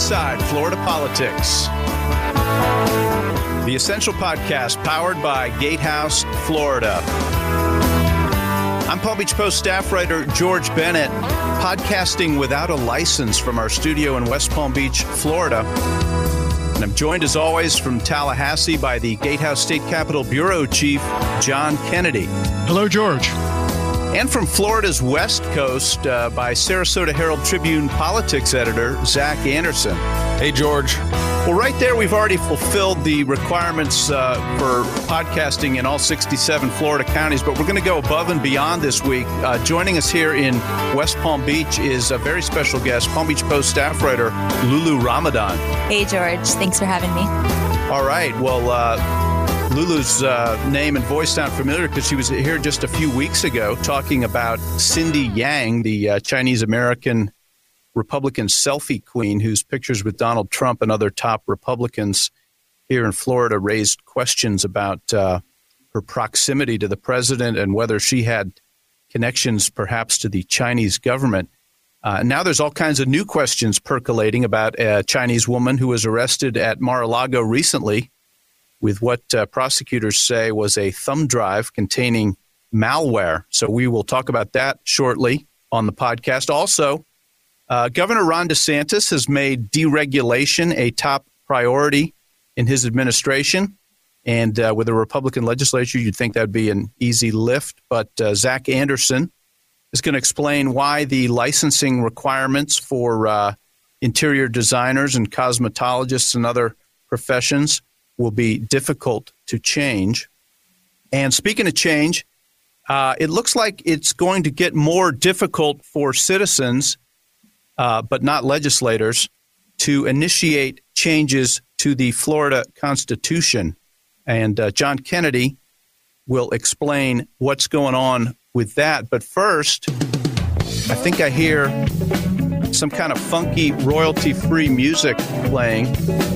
Inside Florida Politics, the Essential Podcast powered by Gatehouse, Florida. I'm Palm Beach Post staff writer George Bennett, podcasting without a license from our studio in West Palm Beach, Florida. And I'm joined, as always, from Tallahassee by the Gatehouse State Capitol Bureau Chief, John Kennedy. Hello, George. And from Florida's West Coast by Sarasota Herald Tribune politics editor, Zach Anderson. Hey, George. Well, right there, we've already fulfilled the requirements for podcasting in all 67 Florida counties, but we're going to go above and beyond this week. Joining us here in West Palm Beach is a very special guest, Palm Beach Post staff writer, Lulu Ramadan. Hey, George. Thanks for having me. All right. Well, Lulu's name and voice sound familiar because she was here just a few weeks ago talking about Cindy Yang, the Chinese-American Republican selfie queen whose pictures with Donald Trump and other top Republicans here in Florida raised questions about her proximity to the president and whether she had connections perhaps to the Chinese government. Now there's all kinds of new questions percolating about a Chinese woman who was arrested at Mar-a-Lago recently with what prosecutors say was a thumb drive containing malware. So we will talk about that shortly on the podcast. Also, Governor Ron DeSantis has made deregulation a top priority in his administration. And with a Republican legislature, you'd think that would be an easy lift. But Zach Anderson is going to explain why the licensing requirements for interior designers and cosmetologists and other professions will be difficult to change. And speaking of change, it looks like it's going to get more difficult for citizens, but not legislators, to initiate changes to the Florida Constitution. And John Kennedy will explain what's going on with that. But first, I think I hear some kind of funky royalty-free music playing.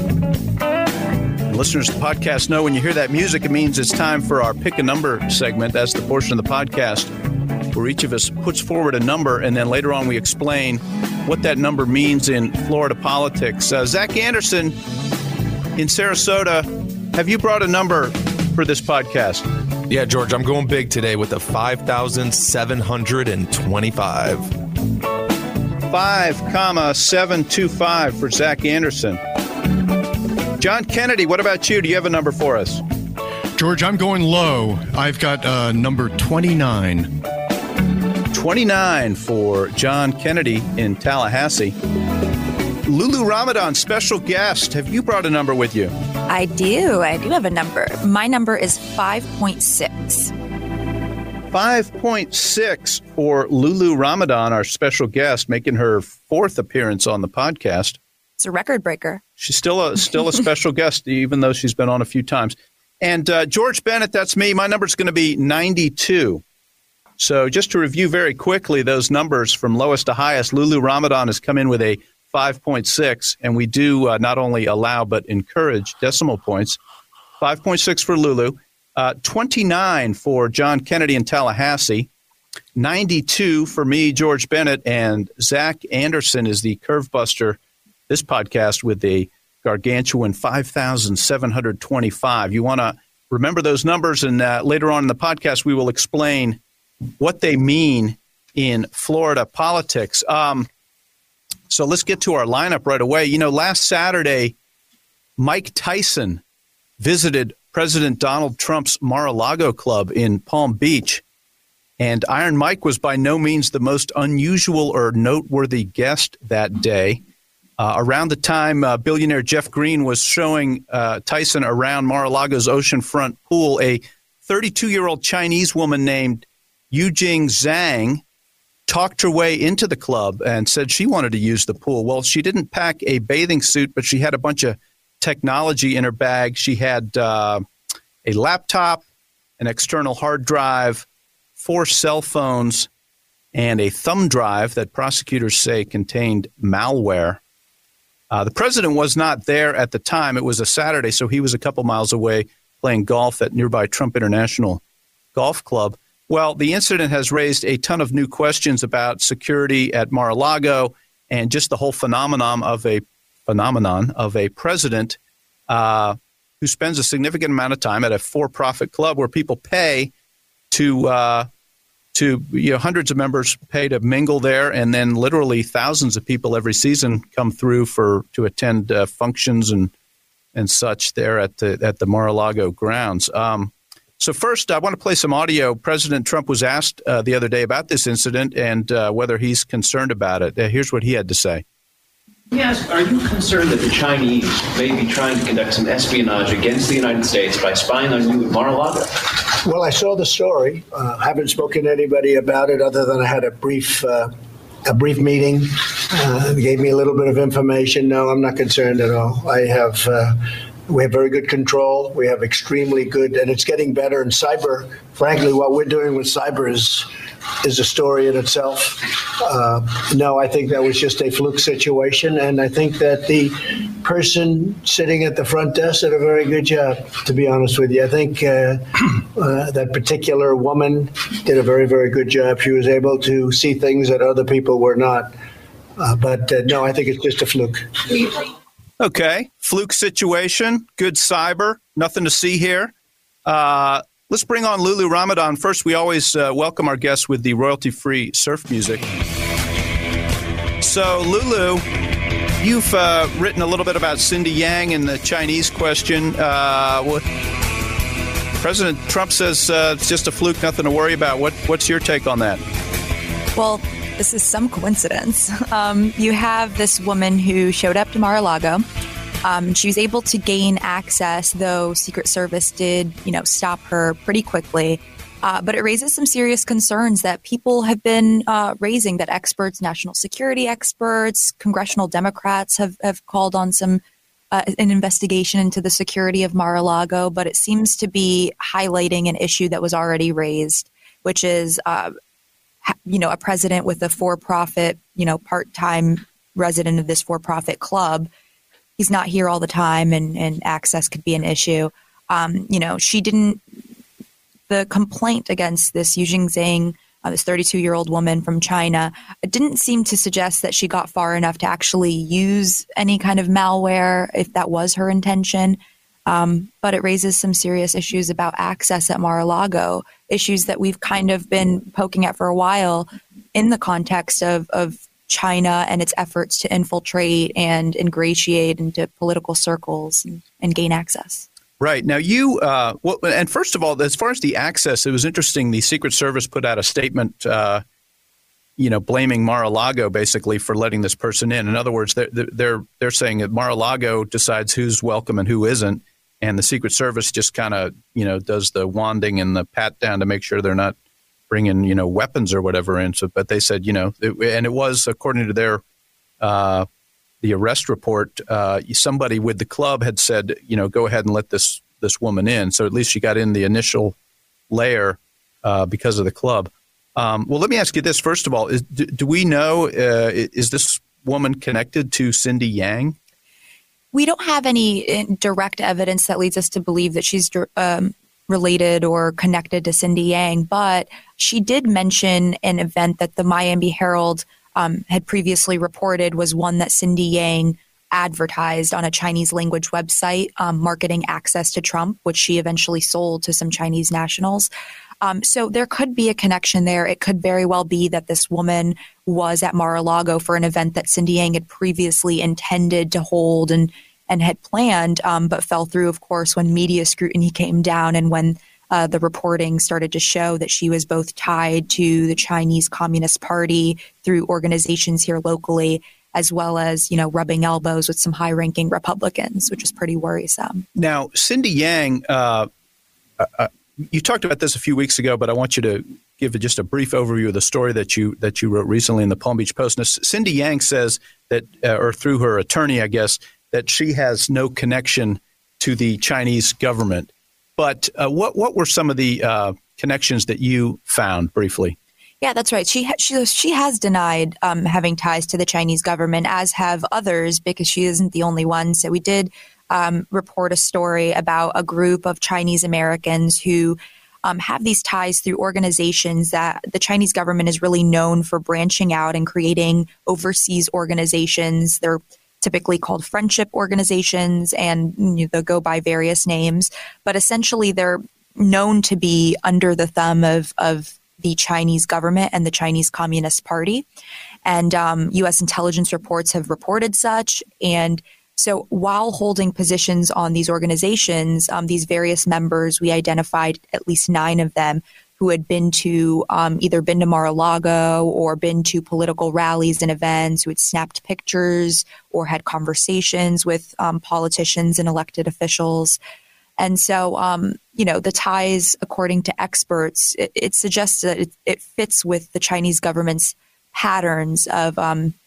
Listeners to the podcast know when you hear that music, it means it's time for our Pick a Number segment. That's the portion of the podcast where each of us puts forward a number, and then later on we explain what that number means in Florida politics. Zach Anderson in Sarasota, have you brought a number for this podcast? Yeah, George, I'm going big today with a 5,725. 5,725 for Zach Anderson. John Kennedy, what about you? Do you have a number for us? George, I'm going low. I've got number 29. 29 for John Kennedy in Tallahassee. Lulu Ramadan, special guest. Have you brought a number with you? I do have a number. My number is 5.6. 5.6 for Lulu Ramadan, our special guest, making her fourth appearance on the podcast. It's a record breaker. She's still a special guest, even though she's been on a few times. And George Bennett, that's me. My number is going to be 92. So just to review very quickly those numbers from lowest to highest, Lulu Ramadan has come in with a 5.6, and we do not only allow but encourage decimal points. 5.6 for Lulu, 29 for John Kennedy in Tallahassee, 92 for me, George Bennett, and Zach Anderson is the curve buster this podcast with a gargantuan 5,725. You want to remember those numbers, and later on in the podcast, we will explain what they mean in Florida politics. So let's get to our lineup right away. You know, last Saturday, Mike Tyson visited President Donald Trump's Mar-a-Lago club in Palm Beach, and Iron Mike was by no means the most unusual or noteworthy guest that day. Around the time billionaire Jeff Green was showing Tyson around Mar-a-Lago's oceanfront pool, a 32-year-old Chinese woman named Yujing Zhang talked her way into the club and said she wanted to use the pool. Well, she didn't pack a bathing suit, but she had a bunch of technology in her bag. She had a laptop, an external hard drive, 4 cell phones, and a thumb drive that prosecutors say contained malware. The president was not there at the time. It was a Saturday, so he was a couple miles away playing golf at nearby Trump International Golf Club. Well, the incident has raised a ton of new questions about security at Mar-a-Lago and just the whole phenomenon of a phenomenon of a president who spends a significant amount of time at a for-profit club where people pay to hundreds of members pay to mingle there, and then literally thousands of people every season come through to attend functions and such there at the Mar-a-Lago grounds. So first, I want to play some audio. President Trump was asked the other day about this incident and whether he's concerned about it. Here's what he had to say. Yes, are you concerned that the Chinese may be trying to conduct some espionage against the United States by spying on you at Mar-a-Lago? Well, I saw the story. Haven't spoken to anybody about it other than I had a brief meeting. Gave me a little bit of information. No, I'm not concerned at all. We have very good control. We have extremely good, and it's getting better. And cyber, frankly, what we're doing with cyber is a story in itself. No, I think that was just a fluke situation, and I think that the person sitting at the front desk did a very good job, to be honest with you. I think that particular woman did a very, very good job. She was able to see things that other people were not. But no, I think it's just a fluke. Okay, fluke situation, good cyber, nothing to see here. Let's bring on Lulu Ramadan. First, we always welcome our guests with the royalty-free surf music. So, Lulu, you've written a little bit about Cindy Yang and the Chinese question. President Trump says it's just a fluke, nothing to worry about. What's your take on that? Well, this is some coincidence. You have this woman who showed up to Mar-a-Lago. She was able to gain access, though Secret Service did, stop her pretty quickly. But it raises some serious concerns that people have been raising, that experts, national security experts, congressional Democrats have called on an investigation into the security of Mar-a-Lago. But it seems to be highlighting an issue that was already raised, which is a president with a for-profit, part-time resident of this for-profit club. He's not here all the time, and access could be an issue. The complaint against this Yu Jingzhang, this 32-year-old woman from China, it didn't seem to suggest that she got far enough to actually use any kind of malware, if that was her intention. But it raises some serious issues about access at Mar-a-Lago, issues that we've kind of been poking at for a while in the context of China and its efforts to infiltrate and ingratiate into political circles and gain access. Right. Now, and first of all, as far as the access, it was interesting. The Secret Service put out a statement, blaming Mar-a-Lago basically for letting this person in. In other words, they're saying that Mar-a-Lago decides who's welcome and who isn't. And the Secret Service just kind of, does the wanding and the pat down to make sure they're not bringing, weapons or whatever in. So, but they said, and it was, according to their the arrest report, somebody with the club had said, go ahead and let this woman in. So at least she got in the initial layer because of the club. Well, let me ask you this. First of all, do we know, is this woman connected to Cindy Yang? We don't have any direct evidence that leads us to believe that she's related or connected to Cindy Yang, but she did mention an event that the Miami Herald had previously reported was one that Cindy Yang advertised on a Chinese language website, marketing access to Trump, which she eventually sold to some Chinese nationals. So there could be a connection there. It could very well be that this woman was at Mar-a-Lago for an event that Cindy Yang had previously intended to hold and had planned, but fell through, of course, when media scrutiny came down and when the reporting started to show that she was both tied to the Chinese Communist Party through organizations here locally, as well as, rubbing elbows with some high-ranking Republicans, which is pretty worrisome. Now, Cindy Yang, you talked about this a few weeks ago, but I want you to give just a brief overview of the story that you wrote recently in the Palm Beach Post. Now, Cindy Yang says that, or through her attorney, I guess, that she has no connection to the Chinese government. But what were some of the connections that you found briefly? Yeah, that's right. She has denied having ties to the Chinese government, as have others, because she isn't the only one. So we did report a story about a group of Chinese Americans who have these ties through organizations that the Chinese government is really known for branching out and creating overseas organizations. They're typically called friendship organizations, and they go by various names. But essentially, they're known to be under the thumb of the Chinese government and the Chinese Communist Party. And U.S. intelligence reports have reported such. And so while holding positions on these organizations, these various members, we identified at least 9 of them who had been to either been to Mar-a-Lago or been to political rallies and events, who had snapped pictures or had conversations with politicians and elected officials. And so, the ties, according to experts, it suggests that it fits with the Chinese government's patterns of,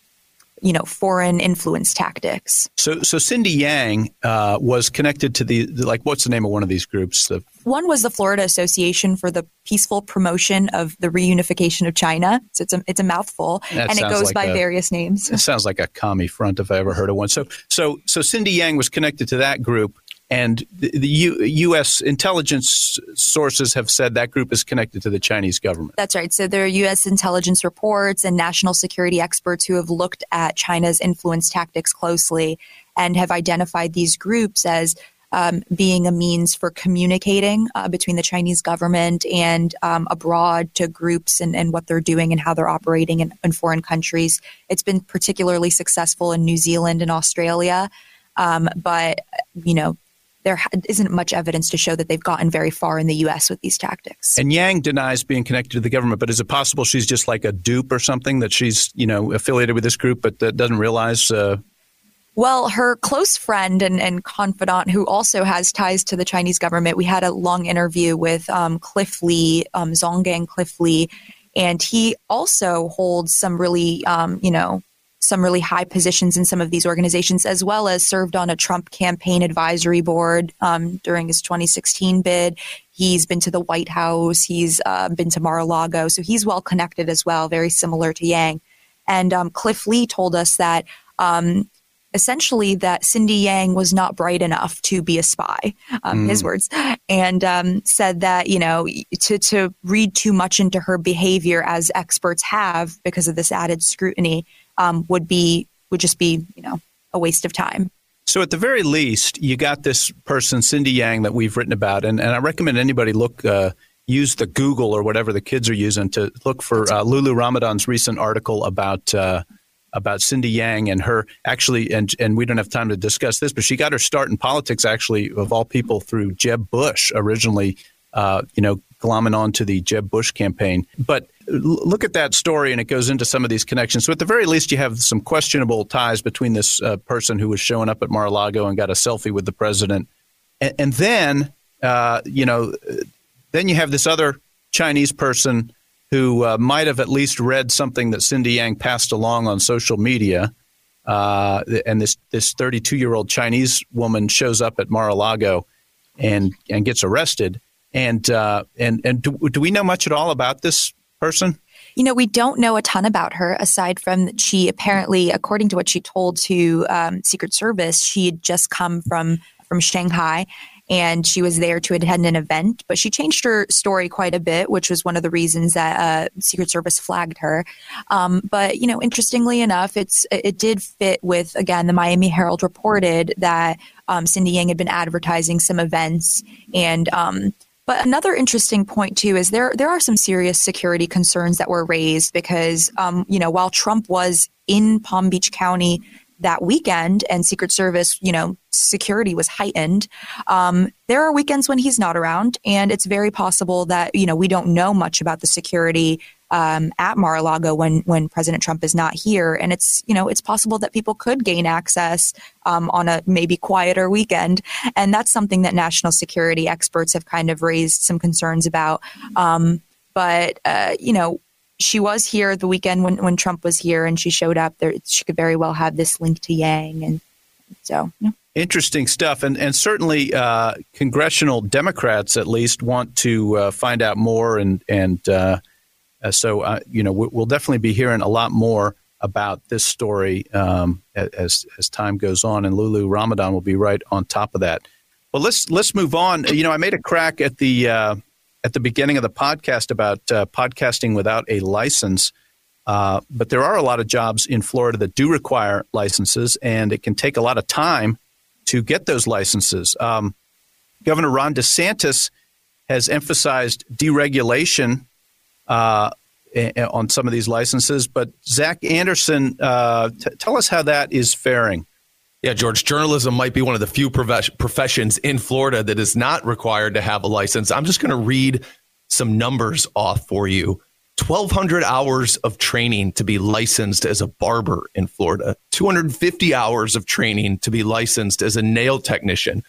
foreign influence tactics. So Cindy Yang was connected to what's the name of one of these groups? One was the Florida Association for the Peaceful Promotion of the Reunification of China. So it's a mouthful, and it goes by various names. It sounds like a commie front if I ever heard of one. So Cindy Yang was connected to that group, and the U.S. intelligence sources have said that group is connected to the Chinese government. That's right. So there are U.S. intelligence reports and national security experts who have looked at China's influence tactics closely and have identified these groups as being a means for communicating between the Chinese government and abroad to groups and what they're doing and how they're operating in foreign countries. It's been particularly successful in New Zealand and Australia, but there isn't much evidence to show that they've gotten very far in the U.S. with these tactics. And Yang denies being connected to the government, but is it possible she's just like a dupe or something, that she's, affiliated with this group but doesn't realize? Well, her close friend and confidant, who also has ties to the Chinese government, we had a long interview with Cliff Lee, Zhonggang Cliff Lee, and he also holds some really, some really high positions in some of these organizations, as well as served on a Trump campaign advisory board during his 2016 bid. He's been to the White House. He's been to Mar-a-Lago. So he's well connected as well, very similar to Yang. And Cliff Lee told us that essentially that Cindy Yang was not bright enough to be a spy, his words, and said that, to read too much into her behavior, as experts have because of this added scrutiny, would just be a waste of time. So at the very least, you got this person, Cindy Yang, that we've written about, and I recommend anybody use the Google or whatever the kids are using to look for Lulu Ramadan's recent article about Cindy Yang and her actually, and we don't have time to discuss this, but she got her start in politics actually, of all people, through Jeb Bush originally, glomming on to the Jeb Bush campaign. But look at that story, and it goes into some of these connections. So at the very least, you have some questionable ties between this person who was showing up at Mar-a-Lago and got a selfie with the president. And then, then you have this other Chinese person who might have at least read something that Cindy Yang passed along on social media. And this 32-year-old Chinese woman shows up at Mar-a-Lago and gets arrested. And do we know much at all about this person? We don't know a ton about her, aside from that she apparently, according to what she told to Secret Service, she had just come from Shanghai, and she was there to attend an event. But she changed her story quite a bit, which was one of the reasons that Secret Service flagged her. But interestingly enough, it did fit with, again, the Miami Herald reported that Cindy Yang had been advertising some events. And but another interesting point, too, is there are some serious security concerns that were raised because, while Trump was in Palm Beach County that weekend and Secret Service, security was heightened, there are weekends when he's not around. And it's very possible that, we don't know much about the security at Mar-a-Lago when President Trump is not here. And it's possible that people could gain access on a maybe quieter weekend. And that's something that national security experts have kind of raised some concerns about. But she was here the weekend when Trump was here, and she showed up there. She could very well have this link to Yang. And so, Interesting stuff. And certainly congressional Democrats, at least, want to find out more. So we'll definitely be hearing a lot more about this story as time goes on. And Lulu Ramadan will be right on top of that. Well, let's move on. I made a crack at the beginning of the podcast about podcasting without a license. But there are a lot of jobs in Florida that do require licenses, and it can take a lot of time to get those licenses. Governor Ron DeSantis has emphasized deregulation on some of these licenses. But Zach Anderson, tell us how that is faring. Yeah, George, journalism might be one of the few professions in Florida that is not required to have a license. I'm just going to read some numbers off for you. 1,200 hours of training to be licensed as a barber in Florida, 250 hours of training to be licensed as a nail technician,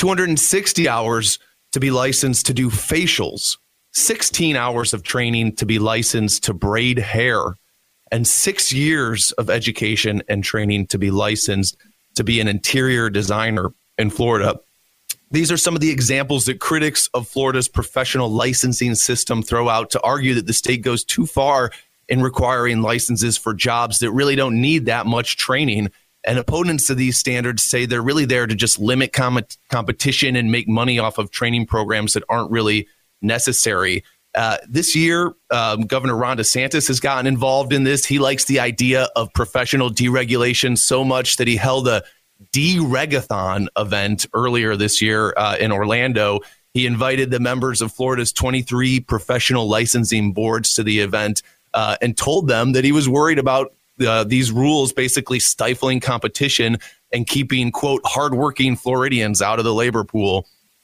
260 hours to be licensed to do facials, 16 hours of training to be licensed to braid hair, and 6 years of education and training to be licensed to be an interior designer in Florida. These are some of the examples that critics of Florida's professional licensing system throw out to argue that the state goes too far in requiring licenses for jobs that really don't need that much training. And opponents of these standards say they're really there to just limit competition and make money off of training programs that aren't really necessary. This year, Governor Ron DeSantis has gotten involved in this. He likes the idea of professional deregulation so much that he held a Deregathon event earlier this year in Orlando. He invited the members of Florida's 23 professional licensing boards to the event and told them that he was worried about these rules basically stifling competition and keeping, quote, hardworking Floridians out of the labor pool.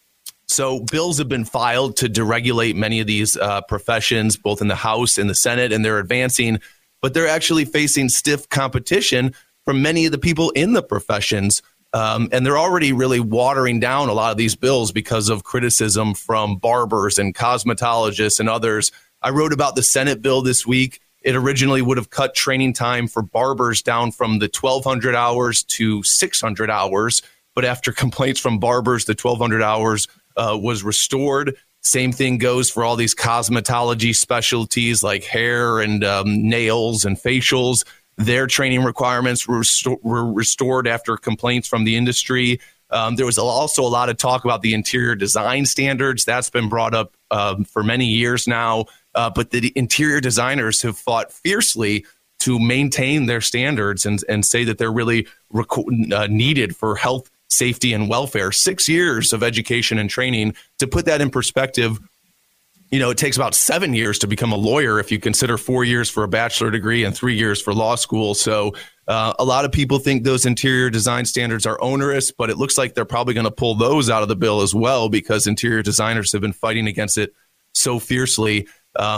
So bills have been filed to deregulate many of these professions, both in the House and the Senate, and they're advancing, but they're actually facing stiff competition from many of the people in the professions. And they're already really watering down a lot of these bills because of criticism from barbers and cosmetologists and others. I wrote about the Senate bill this week. It originally would have cut training time for barbers down from the 1,200 hours to 600 hours. But after complaints from barbers, the 1,200 hours was restored. Same thing goes for all these cosmetology specialties like hair and nails and facials. Their training requirements were restored after complaints from the industry. There was also a lot of talk about the interior design standards. That's been brought up for many years now. But the interior designers have fought fiercely to maintain their standards and say that they're really needed for health, safety, and welfare. 6 years of education and training. To put that in perspective, you know, it takes about 7 years to become a lawyer if you consider 4 years for a bachelor degree and 3 years for law school. So a lot of people think those interior design standards are onerous, but it looks like they're probably going to pull those out of the bill as well because interior designers have been fighting against it so fiercely.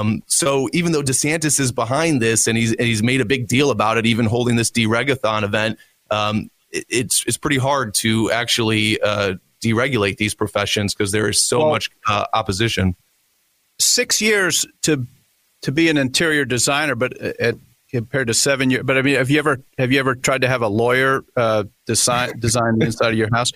So even though DeSantis is behind this and he's made a big deal about it, even holding this Deregathon event, it's pretty hard to actually deregulate these professions because there is so much opposition. 6 years to be an interior designer, but compared to 7 years. But I mean, have you ever tried to have a lawyer design the inside of your house?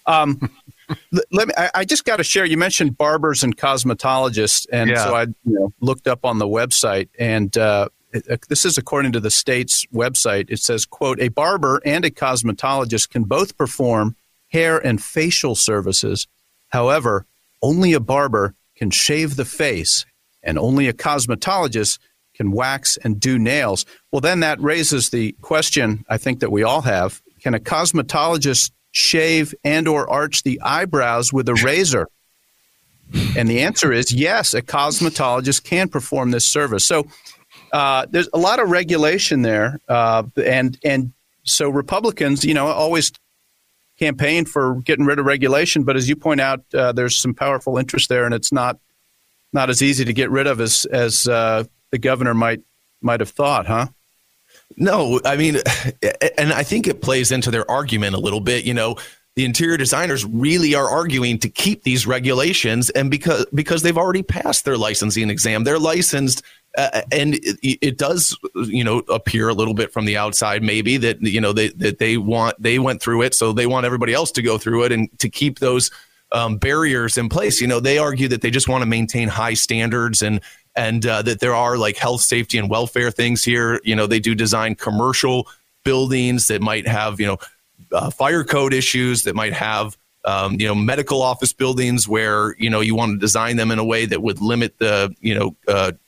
I just got to share. You mentioned barbers and cosmetologists, and so I looked up on the website, and this is according to the state's website. It says, quote, a barber and a cosmetologist can both perform hair and facial services. However, only a barber can shave the face, and only a cosmetologist can wax and do nails. Well, then that raises the question, I think, that we all have. Can a cosmetologist shave and or arch the eyebrows with a razor? And the answer is yes, a cosmetologist can perform this service. So there's a lot of regulation there. And so Republicans, always campaign for getting rid of regulation. But as you point out, there's some powerful interest there, and it's not as easy to get rid of as the governor might have thought, huh? No, I mean, and I think it plays into their argument a little bit. The interior designers really are arguing to keep these regulations, and because they've already passed their licensing exam, they're licensed, and it does, appear a little bit from the outside, maybe that they went through it, so they want everybody else to go through it, and to keep those barriers in place. They argue that they just want to maintain high standards and that there are like health, safety, and welfare things here. They do design commercial buildings that might have, fire code issues, that might have, medical office buildings where, you want to design them in a way that would limit the,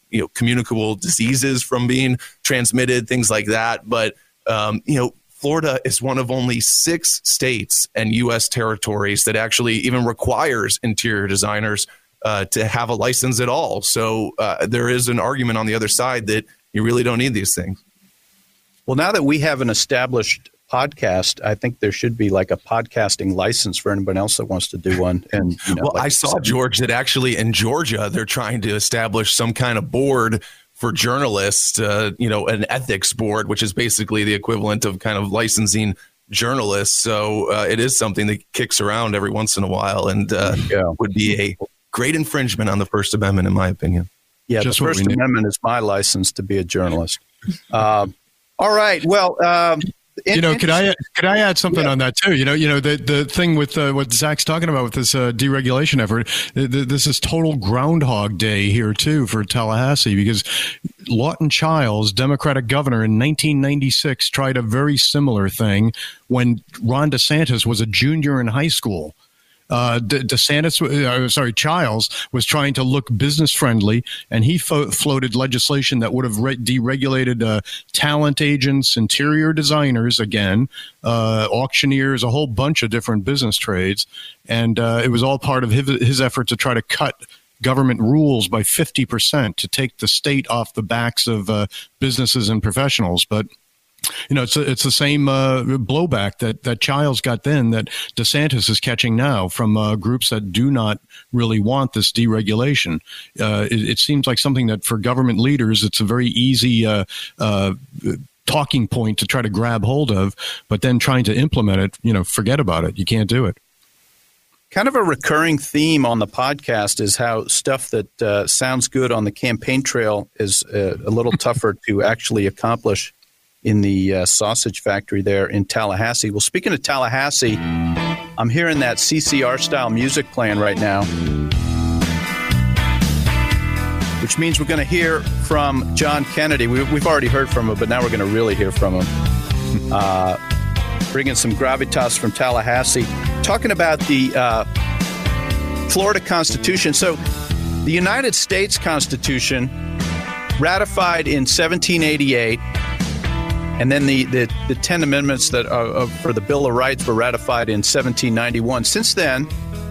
communicable diseases from being transmitted, things like that. But, Florida is one of only 6 states and U.S. territories that actually even requires interior designers to have a license at all. So there is an argument on the other side that you really don't need these things. Well, now that we have an established podcast, I think there should be like a podcasting license for anyone else that wants to do one. And I saw, George, that actually in Georgia, they're trying to establish some kind of board for journalists, an ethics board, which is basically the equivalent of kind of licensing journalists. So it is something that kicks around every once in a while and would be a great infringement on the First Amendment, in my opinion. Yeah, the First Amendment is my license to be a journalist. All right. Well, could I add something on that too? The thing with what Zach's talking about with this deregulation effort, this is total Groundhog Day here too for Tallahassee, because Lawton Chiles, Democratic governor in 1996, tried a very similar thing when Ron DeSantis was a junior in high school. Chiles was trying to look business friendly, and he floated legislation that would have deregulated talent agents, interior designers, auctioneers, a whole bunch of different business trades. And it was all part of his effort to try to cut government rules by 50% to take the state off the backs of businesses and professionals. But it's the same blowback that Chiles got then that DeSantis is catching now from groups that do not really want this deregulation. It seems like something that for government leaders, it's a very easy talking point to try to grab hold of, but then trying to implement it, forget about it. You can't do it. Kind of a recurring theme on the podcast is how stuff that sounds good on the campaign trail is a little tougher to actually accomplish in the sausage factory there in Tallahassee. Well, speaking of Tallahassee, I'm hearing that CCR-style music playing right now, which means we're going to hear from John Kennedy. We've already heard from him, but now we're going to really hear from him. Bringing some gravitas from Tallahassee, talking about the Florida Constitution. So the United States Constitution, ratified in 1788, and then the 10 amendments that are for the Bill of Rights were ratified in 1791. Since then,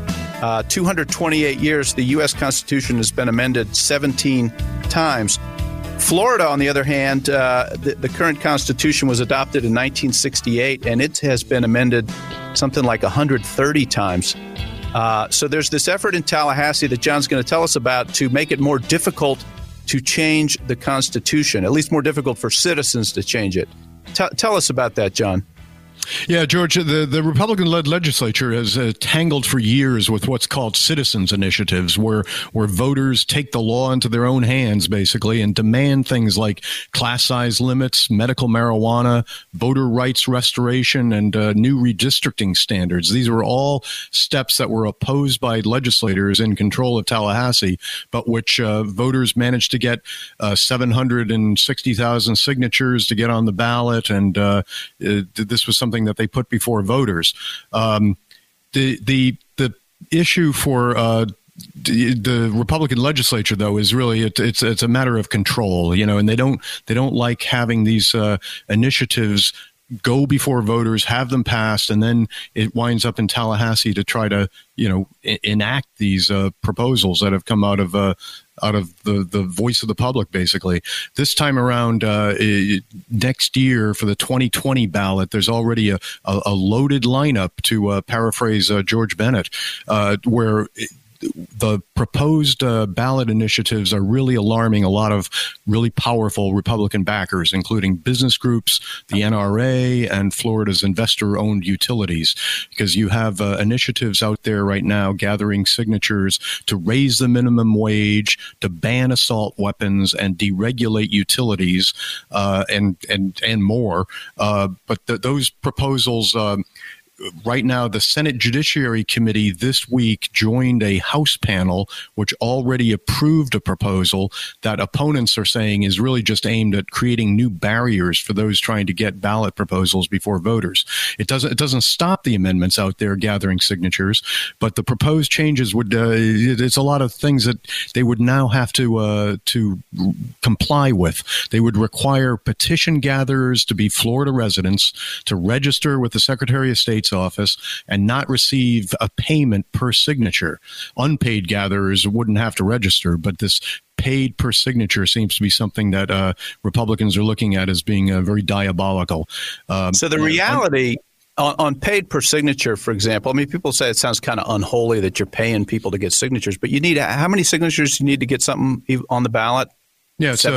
228 years, the U.S. Constitution has been amended 17 times. Florida, on the other hand, the current Constitution was adopted in 1968, and it has been amended something like 130 times. So there's this effort in Tallahassee that John's going to tell us about to make it more difficult to change the Constitution, at least more difficult for citizens to change it. Tell us about that, John. Yeah, George, the Republican-led legislature has tangled for years with what's called citizens' initiatives, where voters take the law into their own hands, basically, and demand things like class size limits, medical marijuana, voter rights restoration, and new redistricting standards. These were all steps that were opposed by legislators in control of Tallahassee, but which voters managed to get 760,000 signatures to get on the ballot, and this was something that they put before voters. The issue for the Republican legislature, though, is really it's a matter of control, and they don't like having these initiatives go before voters, have them passed, and then it winds up in Tallahassee to try to enact these proposals that have come out of the voice of the public, basically. This time around, next year for the 2020 ballot, there's already a loaded lineup, to paraphrase George Bennett, where the proposed ballot initiatives are really alarming a lot of really powerful Republican backers, including business groups, the NRA, and Florida's investor-owned utilities, because you have initiatives out there right now gathering signatures to raise the minimum wage, to ban assault weapons, and deregulate utilities, and more. But those proposals right now, the Senate Judiciary Committee this week joined a House panel which already approved a proposal that opponents are saying is really just aimed at creating new barriers for those trying to get ballot proposals before voters. It doesn't stop the amendments out there gathering signatures, but the proposed changes would it's a lot of things that they would now have to comply with. They would require petition gatherers to be Florida residents, to register with the Secretary of State's office, and not receive a payment per signature. Unpaid gatherers wouldn't have to register, but this paid per signature seems to be something that Republicans are looking at as being very diabolical. So the reality on paid per signature, for example, I mean, people say it sounds kind of unholy that you're paying people to get signatures, but you need how many signatures you need to get something on the ballot? Yeah, it's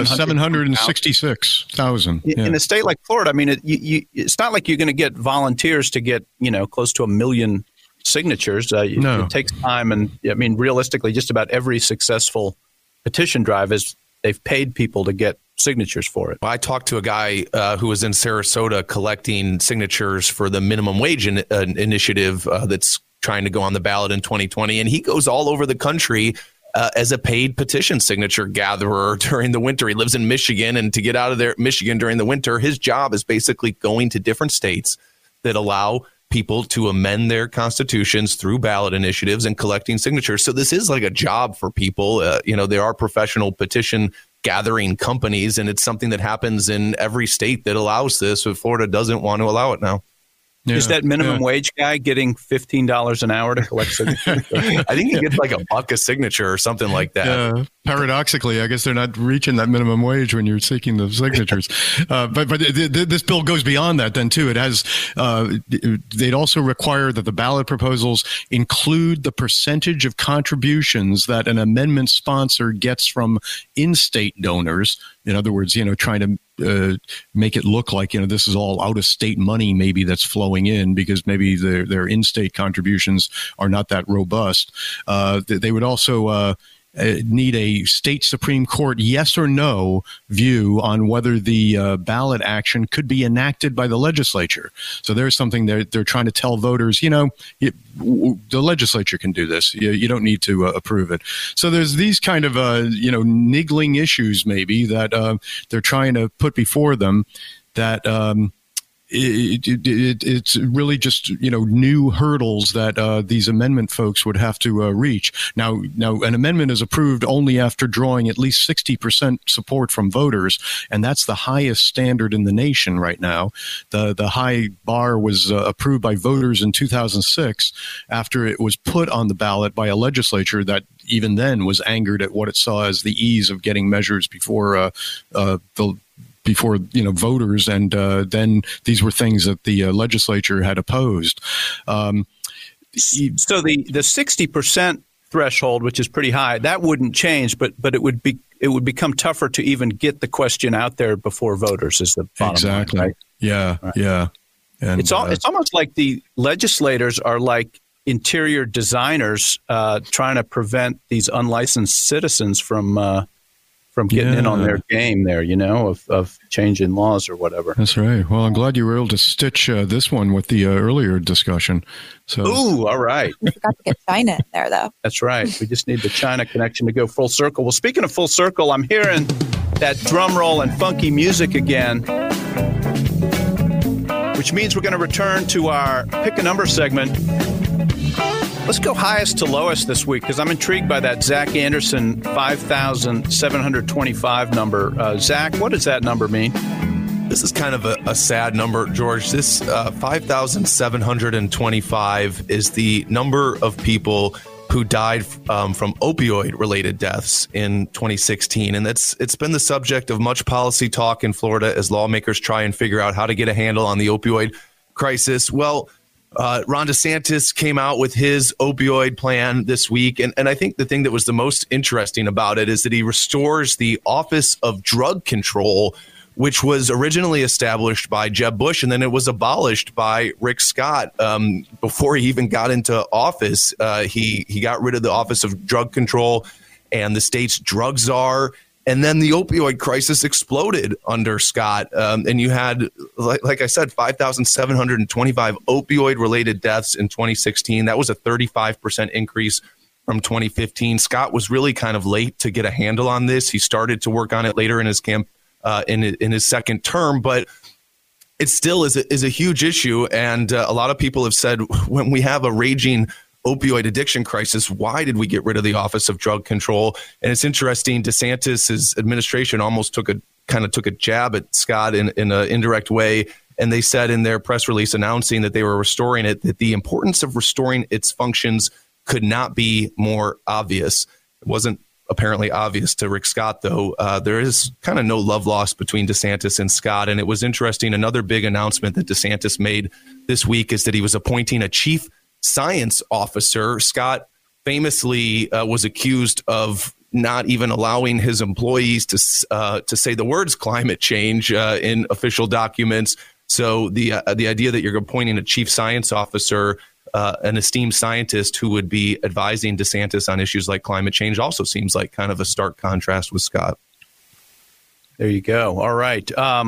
766,000. Yeah. In a state like Florida, I mean, it's not like you're going to get volunteers to get, close to 1 million signatures. No. It takes time. And I mean, realistically, just about every successful petition drive they've paid people to get signatures for it. I talked to a guy who was in Sarasota collecting signatures for the minimum wage initiative that's trying to go on the ballot in 2020. And he goes all over the country as a paid petition signature gatherer during the winter. He lives in Michigan, and to get out of there, Michigan during the winter, his job is basically going to different states that allow people to amend their constitutions through ballot initiatives and collecting signatures. So this is like a job for people. There are professional petition gathering companies, and it's something that happens in every state that allows this, but Florida doesn't want to allow it now. Yeah, is that minimum wage guy getting $15 an hour to collect signatures? I think he gets like $1 a signature or something like that. Yeah. Paradoxically, I guess they're not reaching that minimum wage when you're seeking the signatures. But this bill goes beyond that then, too. It has they'd also require that the ballot proposals include the percentage of contributions that an amendment sponsor gets from in-state donors. In other words, trying to make it look like, this is all out-of-state money maybe that's flowing in because maybe their in-state contributions are not that robust. They would also need a state Supreme Court yes or no view on whether the ballot action could be enacted by the legislature. So there's something they're trying to tell voters, the legislature can do this. You don't need to approve it. So there's these kind of, niggling issues maybe that they're trying to put before them that it's really just new hurdles that these amendment folks would have to reach. Now an amendment is approved only after drawing at least 60% support from voters, and that's the highest standard in the nation right now. The high bar was approved by voters in 2006 after it was put on the ballot by a legislature that even then was angered at what it saw as the ease of getting measures before voters, and then these were things that the legislature had opposed. So the 60% threshold, which is pretty high, that wouldn't change, but it would become tougher to even get the question out there before voters. Is the bottom line, right? Yeah, right. Yeah. And it's almost like the legislators are like interior designers trying to prevent these unlicensed citizens from getting in on their game there, of changing laws or whatever. That's right. Well, I'm glad you were able to stitch this one with the earlier discussion. So, ooh, all right. We forgot to get China in there, though. That's right. We just need the China connection to go full circle. Well, speaking of full circle, I'm hearing that drum roll and funky music again, which means we're going to return to our Pick a Number segment. Let's go highest to lowest this week because I'm intrigued by that Zach Anderson 5,725 number. Zach, what does that number mean? This is kind of a sad number, George. This 5,725 is the number of people who died from opioid-related deaths in 2016. And it's been the subject of much policy talk in Florida as lawmakers try and figure out how to get a handle on the opioid crisis. Well, Ron DeSantis came out with his opioid plan this week. And I think the thing that was the most interesting about it is that he restores the Office of Drug Control, which was originally established by Jeb Bush, and then it was abolished by Rick Scott before he even got into office. He got rid of the Office of Drug Control and the state's drug czar. And then the opioid crisis exploded under Scott. And you had, like I said, 5,725 opioid-related deaths in 2016. That was a 35% increase from 2015. Scott was really kind of late to get a handle on this. He started to work on it later in his in his second term, but it still is a huge issue. And a lot of people have said, when we have a raging opioid addiction crisis, why did we get rid of the Office of Drug Control? And it's interesting, DeSantis' administration almost took a jab at Scott in an indirect way. And they said in their press release announcing that they were restoring it, that the importance of restoring its functions could not be more obvious. It wasn't apparently obvious to Rick Scott, though. There is kind of no love lost between DeSantis and Scott. And it was interesting. Another big announcement that DeSantis made this week is that he was appointing a chief science officer. Scott famously was accused of not even allowing his employees to say the words climate change in official documents. So the idea that you're appointing a chief science officer, an esteemed scientist who would be advising DeSantis on issues like climate change, also seems like kind of a stark contrast with Scott. There you go. All right.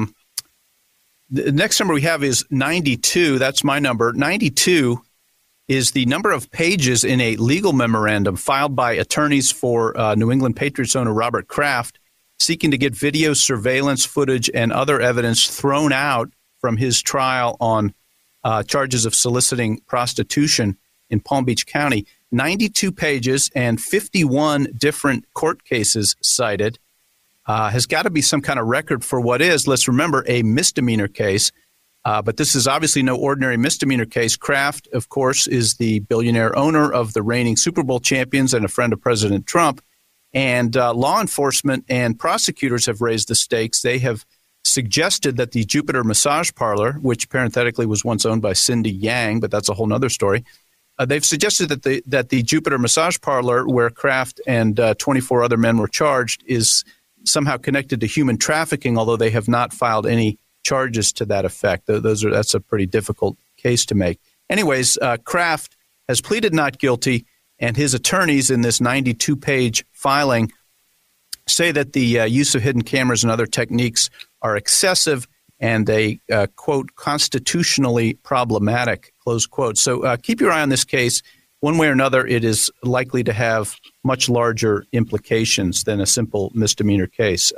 The next number we have is 92. That's my number. 92 is the number of pages in a legal memorandum filed by attorneys for New England Patriots owner Robert Kraft, seeking to get video surveillance footage and other evidence thrown out from his trial on charges of soliciting prostitution in Palm Beach County. 92 pages and 51 different court cases cited. Has got to be some kind of record for what is, let's remember, a misdemeanor case. But this is obviously no ordinary misdemeanor case. Kraft, of course, is the billionaire owner of the reigning Super Bowl champions and a friend of President Trump. And law enforcement and prosecutors have raised the stakes. They have suggested that the Jupiter Massage Parlor, which parenthetically was once owned by Cindy Yang, but that's a whole other story. They've suggested that the Jupiter Massage Parlor, where Kraft and 24 other men were charged, is somehow connected to human trafficking, although they have not filed any charges to that effect. That's a pretty difficult case to make. Anyways, Kraft has pleaded not guilty, and his attorneys in this 92-page filing say that the use of hidden cameras and other techniques are excessive and they, quote, constitutionally problematic, close quote. So keep your eye on this case. One way or another, it is likely to have much larger implications than a simple misdemeanor case.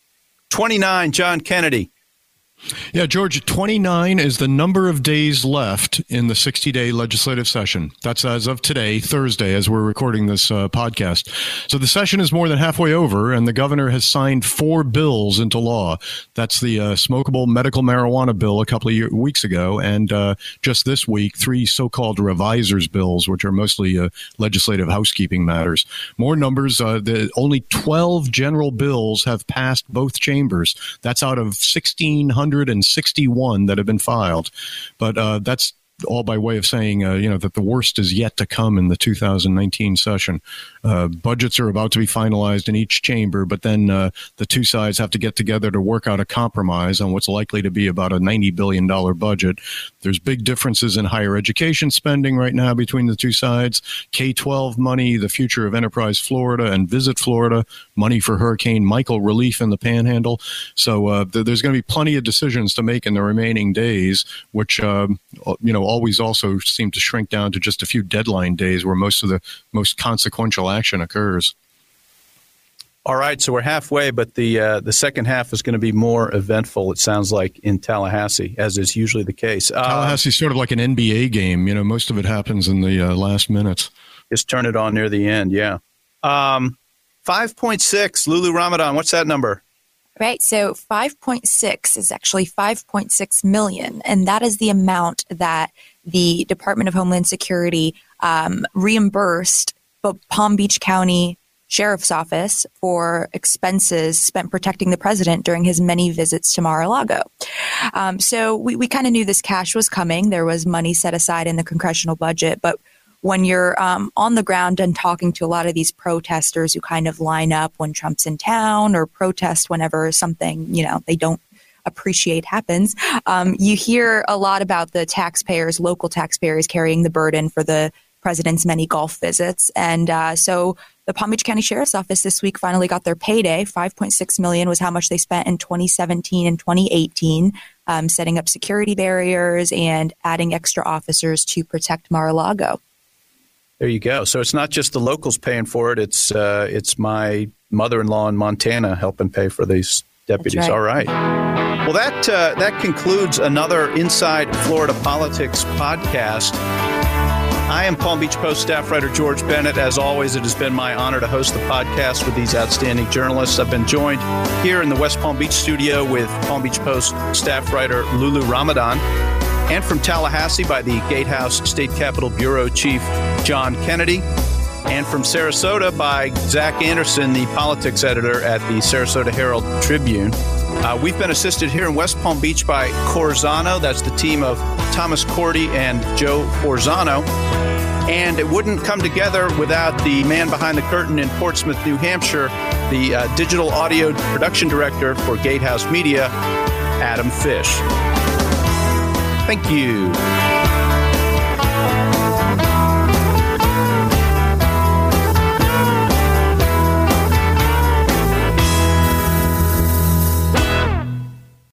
29, John Kennedy. Yeah, George, 29 is the number of days left in the 60-day legislative session. That's as of today, Thursday, as we're recording this podcast. So the session is more than halfway over, and the governor has signed 4 bills into law. That's the smokable medical marijuana bill a couple of weeks ago, and just this week, 3 so-called revisers bills, which are mostly legislative housekeeping matters. More numbers, only 12 general bills have passed both chambers. That's out of 1,661 that have been filed. But that's all by way of saying, that the worst is yet to come in the 2019 session. Budgets are about to be finalized in each chamber, but then the two sides have to get together to work out a compromise on what's likely to be about a $90 billion budget. There's big differences in higher education spending right now between the two sides. K-12 money, the future of Enterprise Florida and Visit Florida, money for Hurricane Michael relief in the Panhandle. So there's going to be plenty of decisions to make in the remaining days, which, always also seem to shrink down to just a few deadline days where most of the most consequential action occurs. All right, so we're halfway, but the second half is going to be more eventful, it sounds like, in Tallahassee, as is usually the case. Tallahassee's sort of like an NBA game. Most of it happens in the last minutes. Just turn it on near the end, yeah. 5.6, Lulu Ramadan, what's that number? Right, so 5.6 is actually 5.6 million, and that is the amount that the Department of Homeland Security reimbursed the Palm Beach County Sheriff's Office for expenses spent protecting the president during his many visits to Mar-a-Lago. So we kind of knew this cash was coming. There was money set aside in the congressional budget, but when you're on the ground and talking to a lot of these protesters who kind of line up when Trump's in town or protest whenever something, they don't appreciate happens, you hear a lot about the taxpayers, local taxpayers carrying the burden for the president's many golf visits. And so The Palm Beach County Sheriff's Office this week finally got their payday. $5.6 million was how much they spent in 2017 and 2018, setting up security barriers and adding extra officers to protect Mar-a-Lago. There you go. So it's not just the locals paying for it. It's my mother-in-law in Montana helping pay for these deputies. That's right. All right. Well, that concludes another Inside Florida Politics podcast. I am Palm Beach Post staff writer George Bennett. As always, it has been my honor to host the podcast with these outstanding journalists. I've been joined here in the West Palm Beach studio with Palm Beach Post staff writer Lulu Ramadan, and from Tallahassee by the Gatehouse State Capitol Bureau Chief John Kennedy, and from Sarasota by Zach Anderson, the politics editor at the Sarasota Herald Tribune. We've been assisted here in West Palm Beach by Corzano. That's the team of Thomas Cordy and Joe Forzano. And it wouldn't come together without the man behind the curtain in Portsmouth, New Hampshire, the digital audio production director for Gatehouse Media, Adam Fish. Thank you.